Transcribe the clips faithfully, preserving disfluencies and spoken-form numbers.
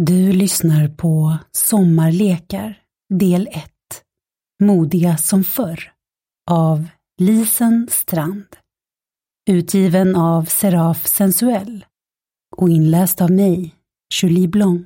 Du lyssnar på Sommarlekar del ett. Modiga som förr av Lisen Strand. Utgiven av Seraf Sensuell och inläst av mig, Julie Blanc.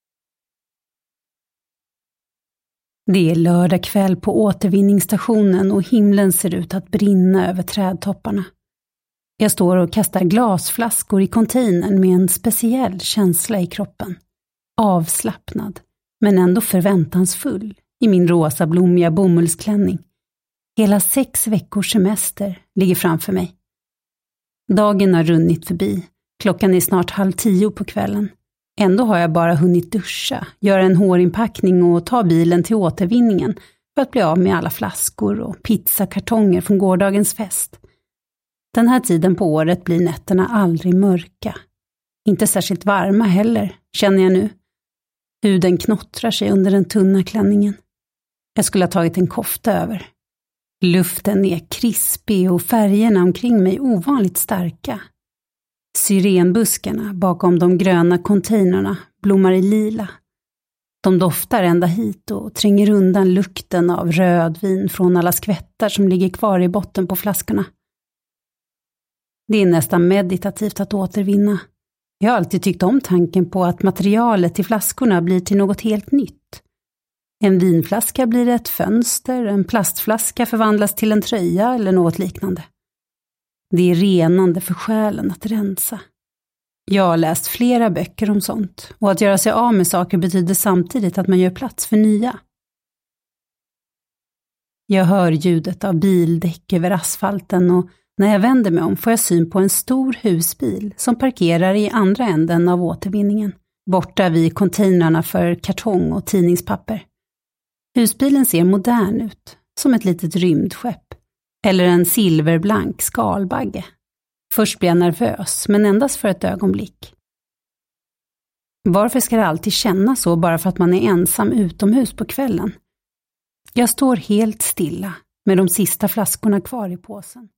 Det är lördag kväll på återvinningsstationen och himlen ser ut att brinna över trädtopparna. Jag står och kastar glasflaskor i containern med en speciell känsla i kroppen. Avslappnad, men ändå förväntansfull i min rosa blommiga bomullsklänning. Hela sex veckors semester ligger framför mig. Dagen har runnit förbi. Klockan är snart halv tio på kvällen. Ändå har jag bara hunnit duscha, göra en hårinpackning och ta bilen till återvinningen för att bli av med alla flaskor och pizzakartonger från gårdagens fest. Den här tiden på året blir nätterna aldrig mörka. Inte särskilt varma heller, känner jag nu. Huden knottrar sig under den tunna klänningen. Jag skulle ha tagit en kofta över. Luften är krispig och färgerna omkring mig ovanligt starka. Syrenbuskarna bakom de gröna containerna blommar i lila. De doftar ända hit och tränger undan lukten av rödvin från alla skvättar som ligger kvar i botten på flaskorna. Det är nästan meditativt att återvinna. Jag har alltid tyckt om tanken på att materialet i flaskorna blir till något helt nytt. En vinflaska blir ett fönster, en plastflaska förvandlas till en tröja eller något liknande. Det är renande för själen att rensa. Jag har läst flera böcker om sånt, och att göra sig av med saker betyder samtidigt att man gör plats för nya. Jag hör ljudet av bildäck över asfalten och när jag vänder mig om får jag syn på en stor husbil som parkerar i andra änden av återvinningen, borta vid containrarna för kartong och tidningspapper. Husbilen ser modern ut, som ett litet rymdskepp, eller en silverblank skalbagge. Först blir jag nervös, men endast för ett ögonblick. Varför ska det alltid kännas så bara för att man är ensam utomhus på kvällen? Jag står helt stilla med de sista flaskorna kvar i påsen.